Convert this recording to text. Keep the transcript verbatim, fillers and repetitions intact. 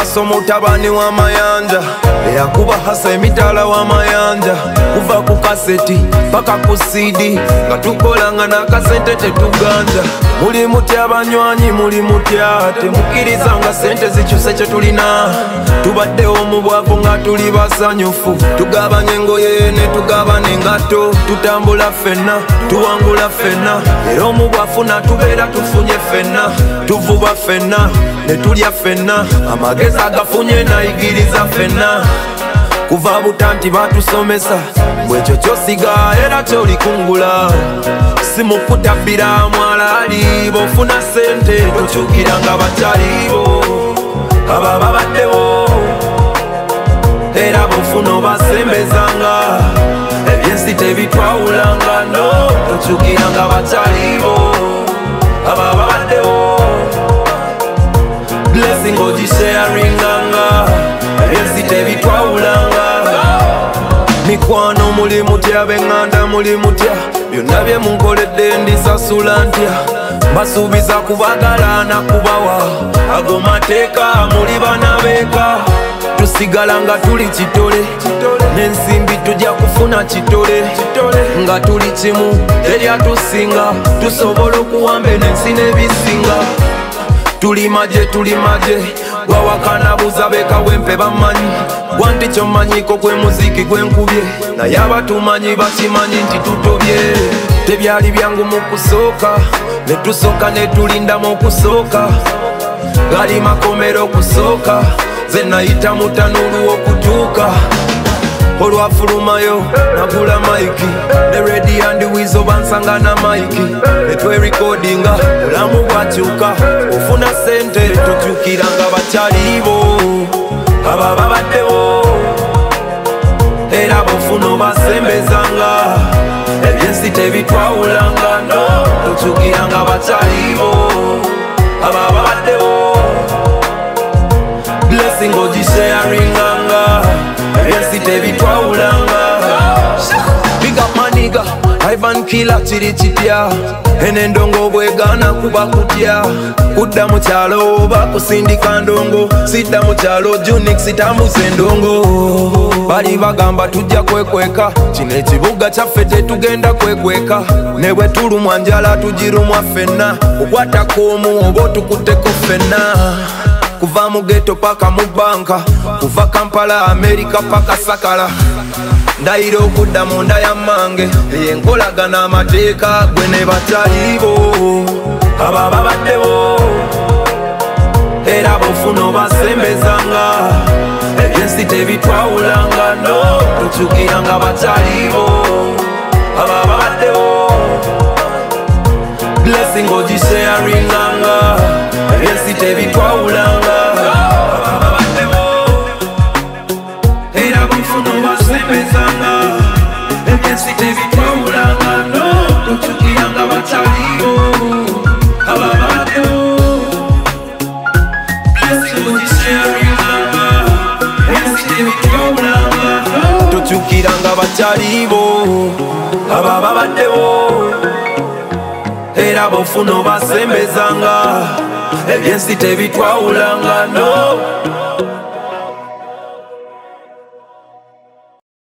Paso mutabani wa mayanja eyakuba hasa emitala wa mayanja kuva ku kaseti paka ku C D nga tukolanga n'akasente tetuganja. Muli mutya abanywanyi muli mutya temukiriza nga sente zikyuse kye tulina tubaddewo mu bwavu nga tuli basanyufu tugabanye engoye ne tugabana engato tutambula ffenna tuwangula ffenna era omu bwafu natubeera tufunye ffenna tuvuba ffenna ne tulya ffenna amagezi agafunye nayigiriza ffenna kuva butanti batusomesa bwekyo kyosiga era kyolikungula simukutabbira mwalaali bofuna sente tokyukira nga bakyalibo aba babaddewo era bofuna obasembezanga ebyensi tebitwawulanga no tokyukira nga bakyalibo aba babaddewo blessing ogisharinganga ebyensi tebitwawulanga. Mikwano muli mutya benganda muli mutya byonna bye munkoledde ndisasula ntya mbasuubiza kubagala na kubawa ago mateeka muli bana beeka tusigala nga tuli kitole n'ensimbi tujja kufuna kitole nga tuli kimu teryatusinga tusobola okuwamba n'ensi n'ebisinga tuli maje tuli maje wawakana buza beka wempe bamanyi wanti kyomanyiko gwe muziki gwenkubye naye abatumanyi bakimanyi nti tutobye tebyali byangu mu kusooka ne tusooka ne tulindamu okusooka gali makomero okusooka ze nayita mutanulu okutuuka olwafulumayo nagula maiki ne redi andi wizo bansanga na maiki netwerikodinga bulamu bwakyuka ofuna sente tokyukira nga bakyalibo aba babaddewo era bofuna obasembezanga ebyensi tebitwawulanga no tokyukira nga bakyalibo aba babaddewo blessing ogisharinganga ebyensi tebitwawulanga. Big up my nigga Ivan Killer kiri kitya enendongo bwegana kuba kutya kudda mu kyalo bakusindika ndongo sidda mu kyalo Junix tambuza endongo bali bagamba tujja kwekweka kino ekibuga kyaffe tetugenda kwekweka ne bwe tulumwa njala tugirumwa ffenna okwatako omu oba otukutteko ffenna kuva mu ghetto paka mu banka kuva Kampala America paka Sakala ndayira okudda mu nda ya mmange eyenkolagana amateeka gwe ne bakyalibo aba babaddewo era bofuna obasembezanga ebyensi tebitwawulanga no tokyukira nga bakyalibo aba babaddewo blessing ogisharinganga ebyensi tebitwawulanga aba babaddewo era bofuna obasembezanga ebyensi tebitwawulanga no tokyukira nga bakyalibo aba babaddewo blessing ogisharinganga ebyensi tebitwawulanga tokyukira nga bakyalibo aba babaddewo era bofuna obasembezanga ebyensi tebitwawulanga no